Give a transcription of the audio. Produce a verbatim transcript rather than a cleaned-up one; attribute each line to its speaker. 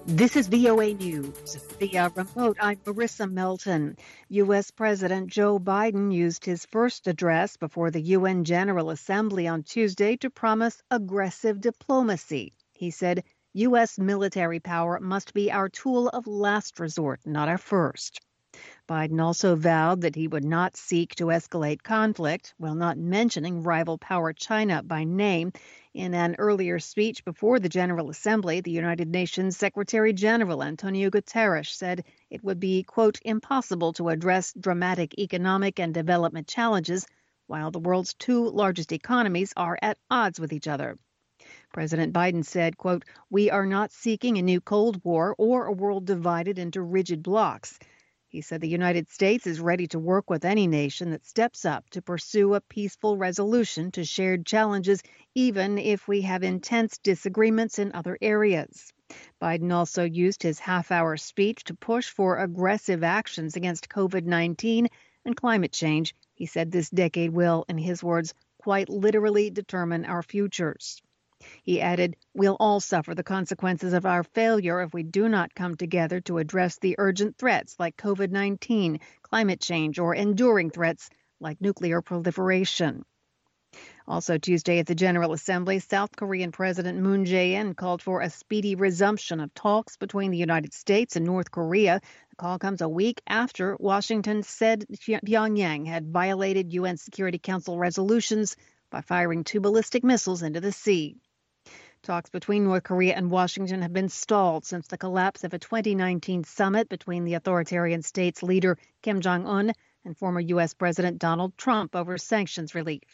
Speaker 1: This is V O A News. Via remote, I'm Marissa Melton. U S. President Joe Biden used his first address before the U N General Assembly on Tuesday to promise aggressive diplomacy. He said, U S military power must be our tool of last resort, not our first. Biden also vowed that he would not seek to escalate conflict, while not mentioning rival power China by name. In an earlier speech before the General Assembly, the United Nations Secretary General Antonio Guterres said it would be, quote, impossible to address dramatic economic and development challenges while the world's two largest economies are at odds with each other. President Biden said, quote, we are not seeking a new Cold War or a world divided into rigid blocs. He said the United States is ready to work with any nation that steps up to pursue a peaceful resolution to shared challenges, even if we have intense disagreements in other areas. Biden also used his half-hour speech to push for aggressive actions against COVID nineteen and climate change. He said this decade will, in his words, quite literally determine our futures. He added, we'll all suffer the consequences of our failure if we do not come together to address the urgent threats like COVID nineteen, climate change, or enduring threats like nuclear proliferation. Also Tuesday at the General Assembly, South Korean President Moon Jae-in called for a speedy resumption of talks between the United States and North Korea. The call comes a week after Washington said Pyongyang had violated U N Security Council resolutions by firing two ballistic missiles into the sea. Talks between North Korea and Washington have been stalled since the collapse of a twenty nineteen summit between the authoritarian state's leader Kim Jong-un and former U S. President Donald Trump over sanctions relief.